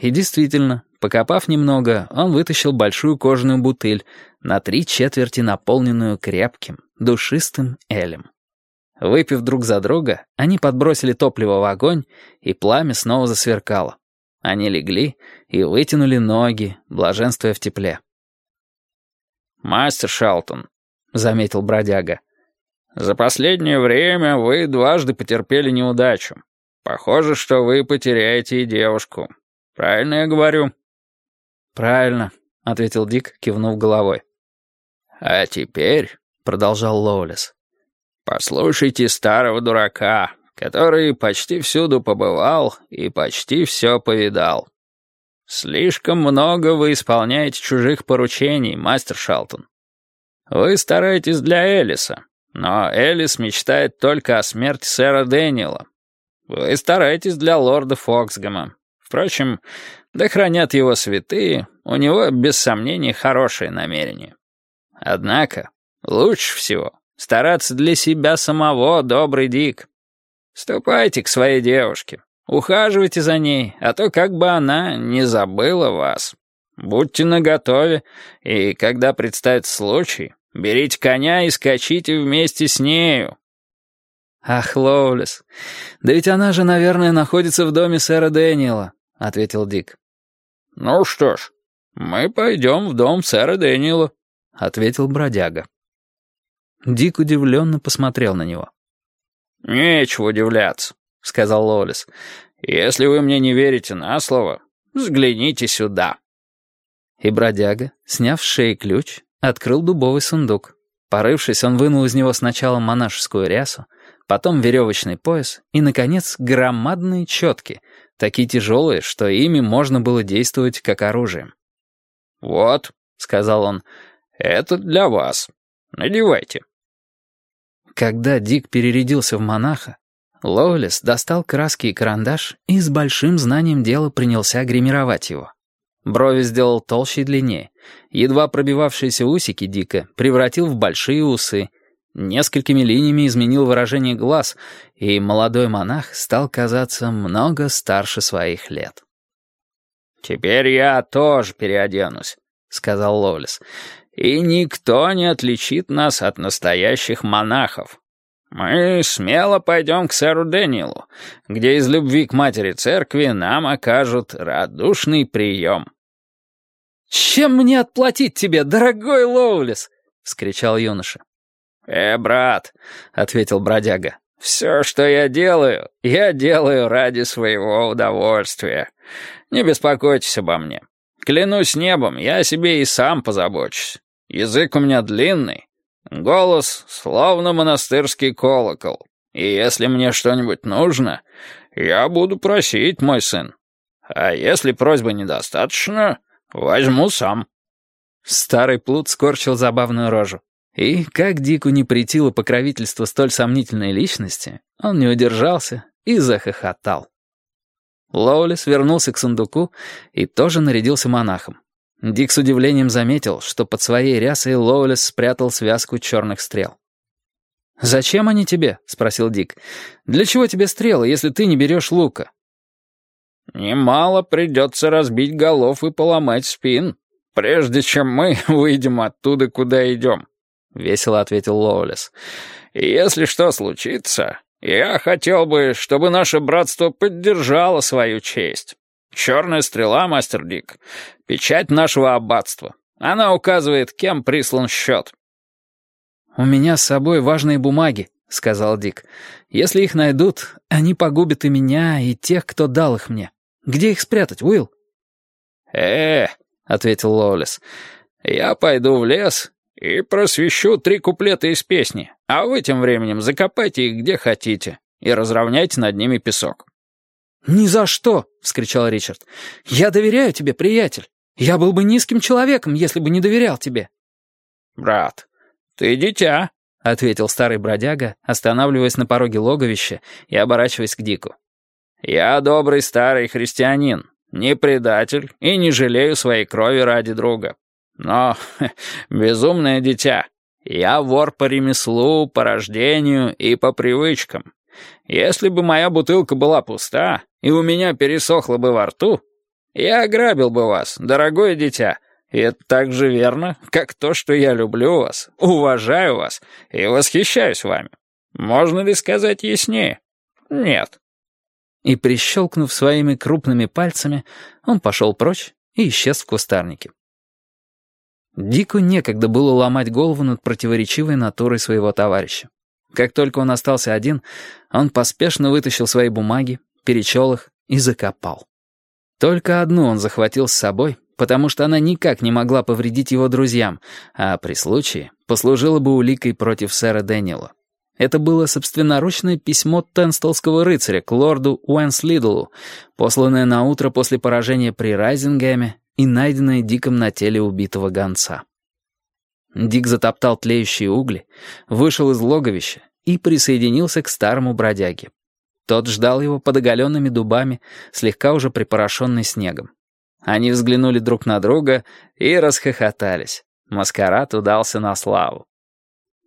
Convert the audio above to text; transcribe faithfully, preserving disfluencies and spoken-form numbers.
И действительно, покопав немного, он вытащил большую кожаную бутыль, на три четверти наполненную крепким, душистым элем. Выпив друг за друга, они подбросили топливо в огонь, и пламя снова засверкало. Они легли и вытянули ноги, блаженствуя в тепле. «Мастер Шалтон», — заметил бродяга, — «за последнее время вы дважды потерпели неудачу. Похоже, что вы потеряете и девушку. Правильно я говорю?» «Правильно», — ответил Дик, кивнув головой. «А теперь», — продолжал Лоулис, — «послушайте старого дурака, который почти всюду побывал и почти все повидал. Слишком много вы исполняете чужих поручений, мастер Шалтон. Вы стараетесь для Элиса, но Элис мечтает только о смерти сэра Дэниела. Вы стараетесь для лорда Фоксгэма. Впрочем, да хранят его святые, у него, без сомнений, хорошие намерения. Однако, лучше всего стараться для себя самого, добрый Дик. Ступайте к своей девушке, ухаживайте за ней, а то как бы она не забыла вас. Будьте наготове, и когда представится случай, берите коня и скачите вместе с нею». «Ах, Лоулис, да ведь она же, наверное, находится в доме сэра Дэниела», — ответил Дик. «Ну что ж, мы пойдем в дом сэра Дэниела», — ответил бродяга. Дик удивленно посмотрел на него. «Нечего удивляться», — сказал Лоулис. «Если вы мне не верите на слово, взгляните сюда». И бродяга, сняв с шеи ключ, открыл дубовый сундук. Порывшись, он вынул из него сначала монашескую рясу, потом веревочный пояс и, наконец, громадные четки, такие тяжелые, что ими можно было действовать как оружием. «Вот», — сказал он, — «это для вас. Надевайте». Когда Дик перерядился в монаха, Лоулис достал краски и карандаш и с большим знанием дела принялся гримировать его. Брови сделал толще и длиннее, едва пробивавшиеся усики Дика превратил в большие усы, несколькими линиями изменил выражение глаз, и молодой монах стал казаться много старше своих лет. «Теперь я тоже переоденусь», — сказал Лоулис, — «и никто не отличит нас от настоящих монахов. Мы смело пойдем к сэру Дэниелу, где из любви к матери церкви нам окажут радушный прием». «Чем мне отплатить тебе, дорогой Лоулис?» — вскричал юноша. «Э, брат», — ответил бродяга, — «все, что я делаю, я делаю ради своего удовольствия. Не беспокойтесь обо мне. Клянусь небом, я о себе и сам позабочусь. Язык у меня длинный, голос словно монастырский колокол. И если мне что-нибудь нужно, я буду просить, мой сын. А если просьбы недостаточно, возьму сам». Старый плут скорчил забавную рожу. И, как Дику не претило покровительство столь сомнительной личности, он не удержался и захохотал. Лоулис вернулся к сундуку и тоже нарядился монахом. Дик с удивлением заметил, что под своей рясой Лоулис спрятал связку черных стрел. «Зачем они тебе?» — спросил Дик. «Для чего тебе стрелы, если ты не берешь лука?» «Немало придется разбить голов и поломать спин, прежде чем мы выйдем оттуда, куда идем», — весело ответил Лоулис. «Если что случится, я хотел бы, чтобы наше братство поддержало свою честь. Черная стрела, мастер Дик, печать нашего аббатства. Она указывает, кем прислан счет». «У меня с собой важные бумаги», — сказал Дик. «Если их найдут, они погубят и меня, и тех, кто дал их мне. Где их спрятать, Уилл?» «Э, — ответил Лоулис, — я пойду в лес и просвещу три куплета из песни, а вы тем временем закопайте их где хотите и разровняйте над ними песок». «Ни за что!» — вскричал Ричард. «Я доверяю тебе, приятель. Я был бы низким человеком, если бы не доверял тебе». «Брат, ты дитя», — ответил старый бродяга, останавливаясь на пороге логовища и оборачиваясь к Дику. «Я добрый старый христианин, не предатель и не жалею своей крови ради друга. Но, безумное дитя, я вор по ремеслу, по рождению и по привычкам. Если бы моя бутылка была пуста и у меня пересохло бы во рту, Я ограбил бы вас, дорогое дитя, и это так же верно, как то, что я люблю вас, уважаю вас и восхищаюсь вами. Можно ли сказать яснее? Нет». И, прищелкнув своими крупными пальцами, он пошел прочь и исчез в кустарнике. Дику некогда было ломать голову над противоречивой натурой своего товарища. Как только он остался один, он поспешно вытащил свои бумаги, перечел их и закопал. Только одну он захватил с собой, потому что она никак не могла повредить его друзьям, а при случае послужила бы уликой против сэра Дэниела. Это было собственноручное письмо Тенстолского рыцаря к лорду Уэнслидлу, посланное на утро после поражения при Райзингеме и найденное Диком на теле убитого гонца. Дик затоптал тлеющие угли, вышел из логовища и присоединился к старому бродяге. Тот ждал его под оголенными дубами, слегка уже припорошенный снегом. Они взглянули друг на друга и расхохотались. Маскарад удался на славу.